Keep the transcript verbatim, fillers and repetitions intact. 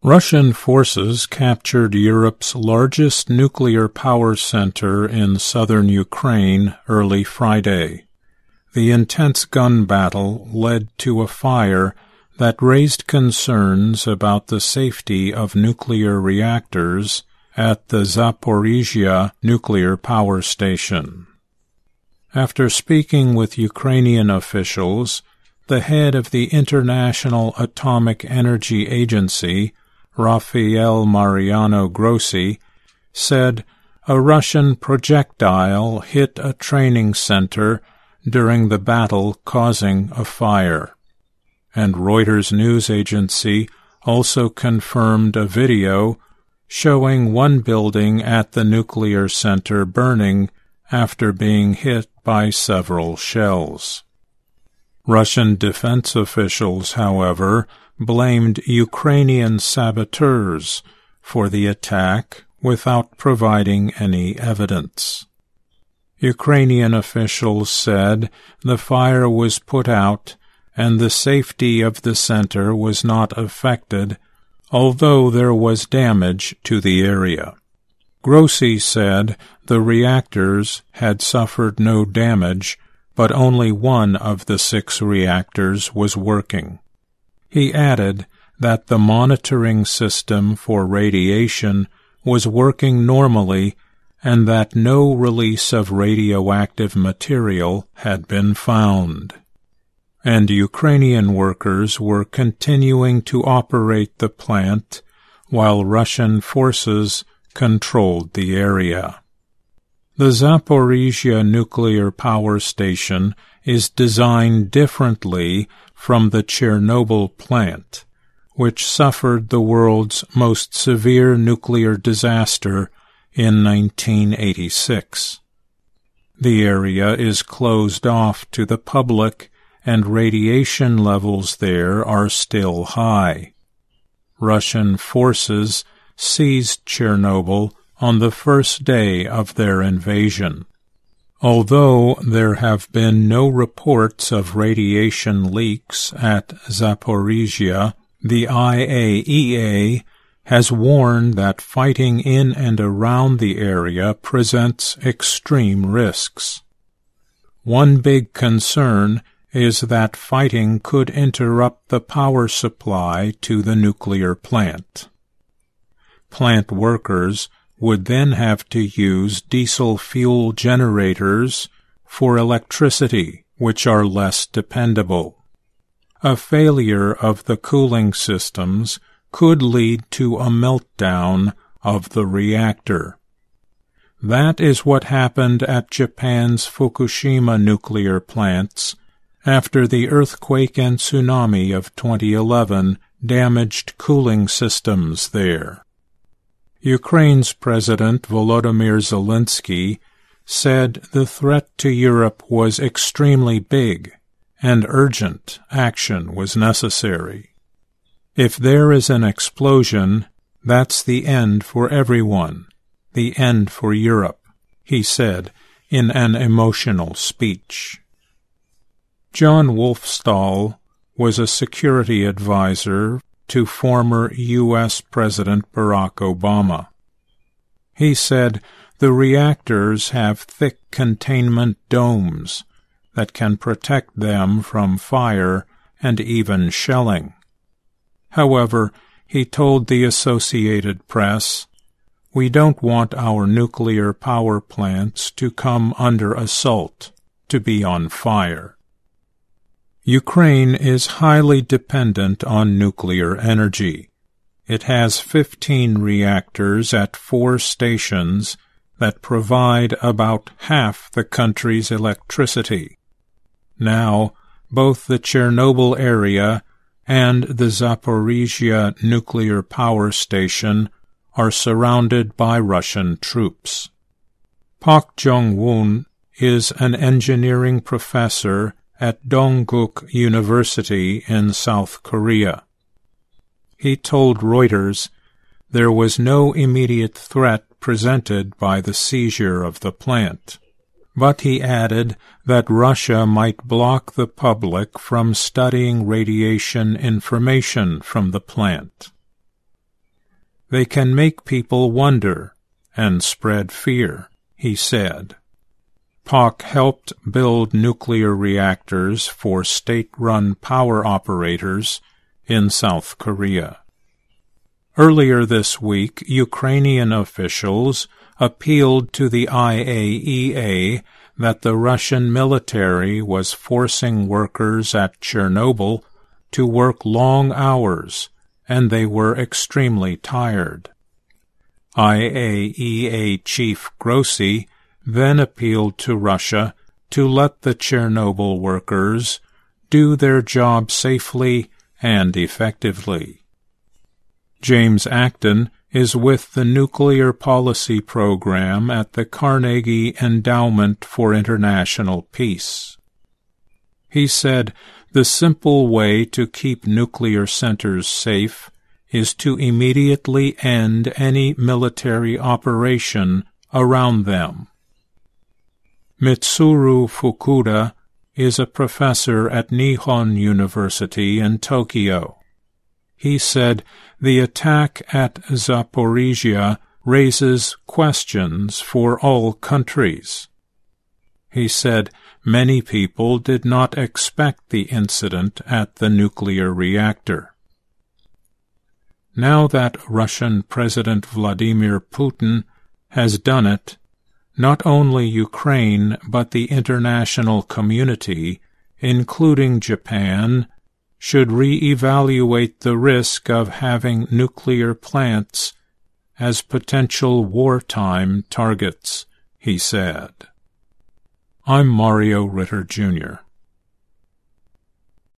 Russian forces captured Europe's largest nuclear power center in southern Ukraine early Friday. The intense gun battle led to a fire that raised concerns about the safety of nuclear reactors at the Zaporizhzhia nuclear power station. After speaking with Ukrainian officials, the head of the International Atomic Energy Agency, Rafael Mariano Grossi, said a Russian projectile hit a training center during the battle, causing a fire. And Reuters news agency also confirmed a video showing one building at the nuclear center burning after being hit by several shells. Russian defense officials, however, blamed Ukrainian saboteurs for the attack without providing any evidence. Ukrainian officials said the fire was put out and the safety of the center was not affected, although there was damage to the area. Grossi said the reactors had suffered no damage, but only one of the six reactors was working. He added that the monitoring system for radiation was working normally and that no release of radioactive material had been found. And Ukrainian workers were continuing to operate the plant while Russian forces controlled the area. The Zaporizhzhia nuclear power station is designed differently from the Chernobyl plant, which suffered the world's most severe nuclear disaster in nineteen eighty-six. The area is closed off to the public, and radiation levels there are still high. Russian forces seized Chernobyl on the first day of their invasion. Although there have been no reports of radiation leaks at Zaporizhzhia, the I A E A has warned that fighting in and around the area presents extreme risks. One big concern is that fighting could interrupt the power supply to the nuclear plant. Plant workers would then have to use diesel fuel generators for electricity, which are less dependable. A failure of the cooling systems could lead to a meltdown of the reactor. That is what happened at Japan's Fukushima nuclear plants after the earthquake and tsunami of twenty eleven damaged cooling systems there. Ukraine's President Volodymyr Zelensky said the threat to Europe was extremely big and urgent action was necessary. If there is an explosion, that's the end for everyone, the end for Europe, he said in an emotional speech. John Wolfstall was a security advisor to former U S President Barack Obama. He said the reactors have thick containment domes that can protect them from fire and even shelling. However, he told the Associated Press, "We don't want our nuclear power plants to come under assault, to be on fire." Ukraine is highly dependent on nuclear energy. It has fifteen reactors at four stations that provide about half the country's electricity. Now, both the Chernobyl area and the Zaporizhzhia nuclear power station are surrounded by Russian troops. Park Jong-woon is an engineering professor at Dongguk University in South Korea. He told Reuters there was no immediate threat presented by the seizure of the plant, but he added that Russia might block the public from studying radiation information from the plant. They can make people wonder and spread fear, he said. P O C helped build nuclear reactors for state-run power operators in South Korea. Earlier this week, Ukrainian officials appealed to the I A E A that the Russian military was forcing workers at Chernobyl to work long hours, and they were extremely tired. I A E A Chief Grossi then appealed to Russia to let the Chernobyl workers do their job safely and effectively. James Acton is with the Nuclear Policy Program at the Carnegie Endowment for International Peace. He said, "The simple way to keep nuclear centers safe is to immediately end any military operation around them." Mitsuru Fukuda is a professor at Nihon University in Tokyo. He said, "The attack at Zaporizhia raises questions for all countries." He said, "Many people did not expect the incident at the nuclear reactor." Now that Russian President Vladimir Putin has done it, not only Ukraine but the international community, including Japan, should re-evaluate the risk of having nuclear plants as potential wartime targets, he said. I'm Mario Ritter, Junior